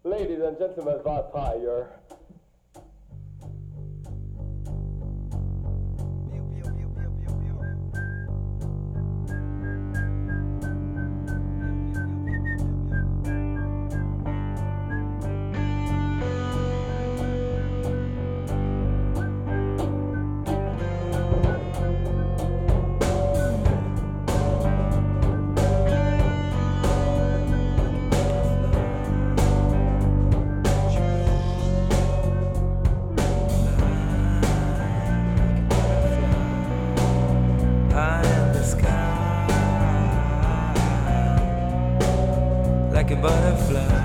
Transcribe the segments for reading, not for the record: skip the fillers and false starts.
Ladies and gentlemen, vampire. Like a butterfly,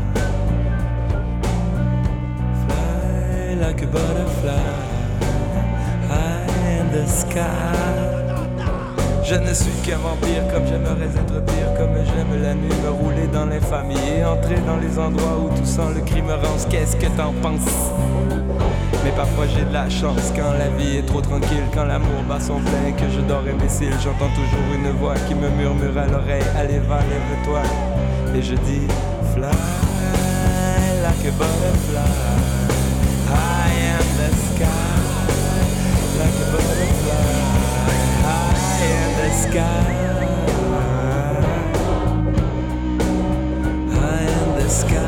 fly like a butterfly, high in the sky. Je ne suis qu'un vampire comme j'aimerais être pire, comme j'aime la nuit, me rouler dans l'infamie et entrer dans les endroits où tout sent le crime rance. Qu'est-ce que t'en penses? Mais parfois j'ai de la chance quand la vie est trop tranquille, quand l'amour bat son plein, que je dors imbécile. J'entends toujours une voix qui me murmure à l'oreille, allez va, lève-toi. Et je dis, fly like a butterfly, high in the sky, like a butterfly, high in the sky, high in the sky.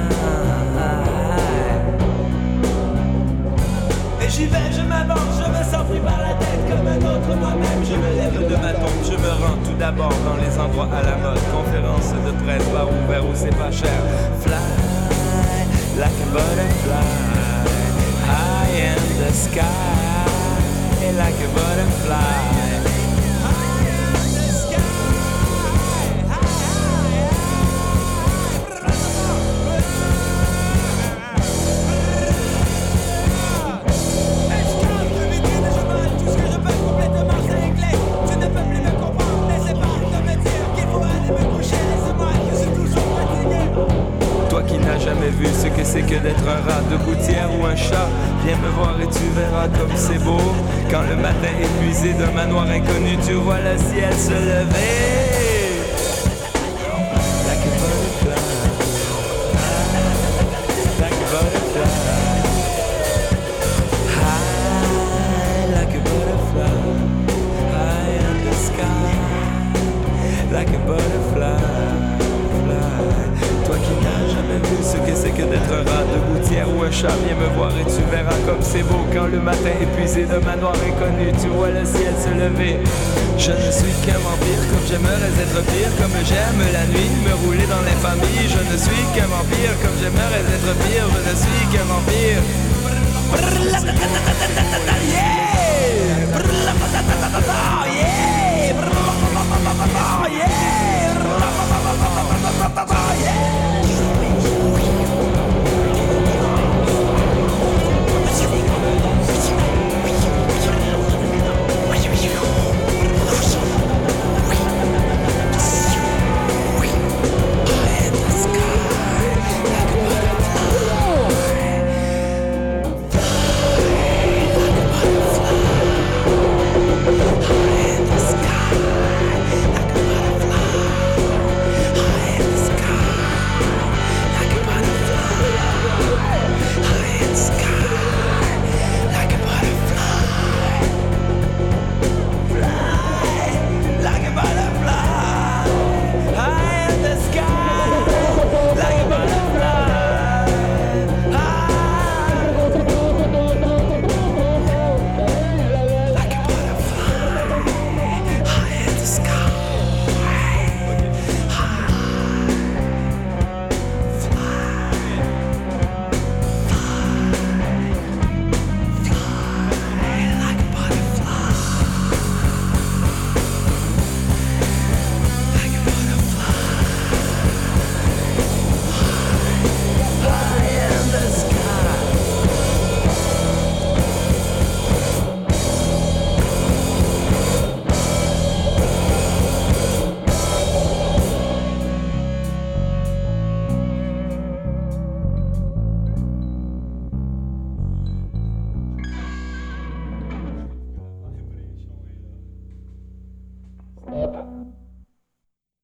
Et j'y vais, je m'avance, je me sens pris par la tête comme un autre moi-même. Je me lève de ma tombe, je me rends tout d'abord dans les endroits à la mode. Conférences de presse, bar ouvert où c'est pas cher. Fly like a butterfly, high in the sky, like a butterfly. Toi qui n'as jamais vu ce que c'est que d'être un rat de gouttière ou un chat, viens me voir et tu verras comme c'est beau. Quand le matin épuisé d'un manoir inconnu, tu vois le ciel se lever. Like a butterfly, like a butterfly, high like a butterfly, high in the sky, like a butterfly. Toi qui n'as jamais vu ce que c'est que d'être un rat de gouttière ou un chat, viens me voir et tu verras comme c'est beau. Quand le matin épuisé d'un manoir inconnu, tu vois le ciel se lever. Je ne suis qu'un vampire comme j'aimerais être pire, comme j'aime la nuit, me rouler dans l'infamie. Je ne suis qu'un vampire comme j'aimerais être pire, je ne suis qu'un vampire. Yeah!